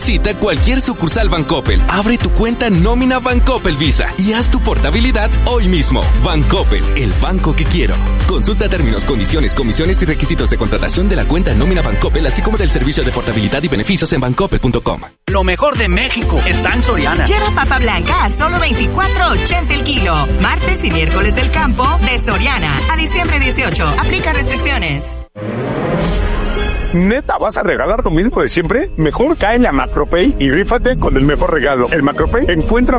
Visita cualquier sucursal Bancoppel, abre tu cuenta nómina Bancoppel Visa y haz tu portabilidad hoy mismo. Bancoppel, el banco que quiero. Consulta términos, condiciones, comisiones y requisitos de contratación de la cuenta nómina Bancoppel, así como del servicio de portabilidad y beneficios en bancoppel.com. Lo mejor de México está en Soriana. Lleva papa blanca a solo $24.80 el kilo. Martes y miércoles del campo de Soriana. A diciembre 18. Aplica restricciones. ¿Neta vas a regalar lo mismo de siempre? Mejor cáele a Macropay y rífate con el mejor regalo. El Macropay encuentra